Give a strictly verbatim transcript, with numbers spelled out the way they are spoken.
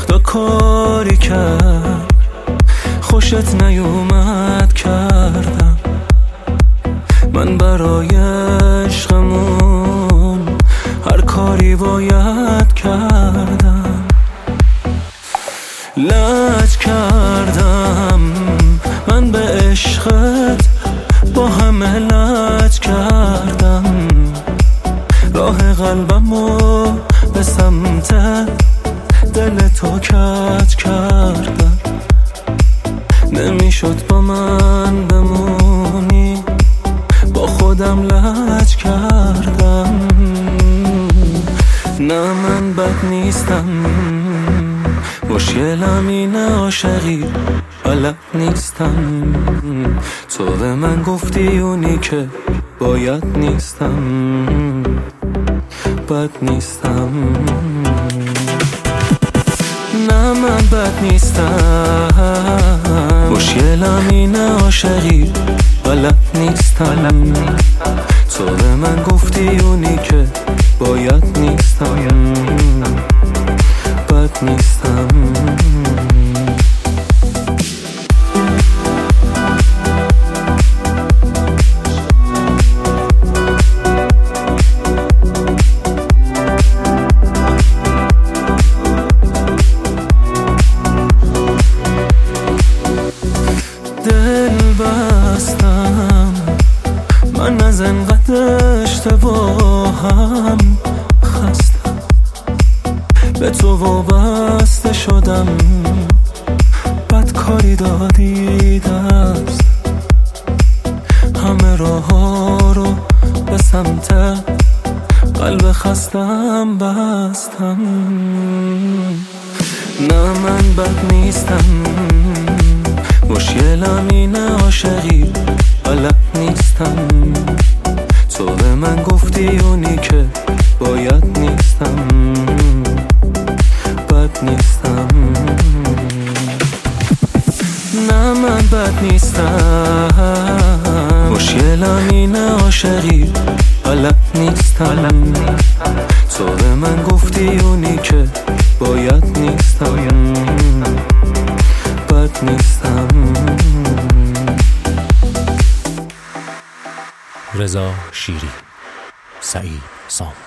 خدا کاری کرد خوشت نیومد کردم من برای عشقمون هر کاری باید کردم لج کردم من به عشقت با همه لج کردم راه قلبمو به سمت دل تو کج کردم نمیشد با من بمونی با خودم لج کردم نه من بد نیستم مشکلم اینه عاشقی بلد نیستم تو به من گفتی اونی که باید نیستم بد نیستم نه من بد نیستم مشکلم اینه عاشقی بلد نیستم تو به من گفتی اونی که باید نیستم بد نیستم دل بستم من از انقدر اشتباهم خستم به تو وابسته شدم بد کاری دادی دست همه راه ها رو به سمت قلب خستم بستم نه من بد نیستم مشکلم اینه عاشقی بلد نیستم تو به من گفتی اونی که باید نیستم بد نیستم نه من بد نیستم مشکلم اینه عاشقی بلد نیستم تو به من گفتی اونی که باید نیستم بد نیستم. رضا شیری، سعید سام.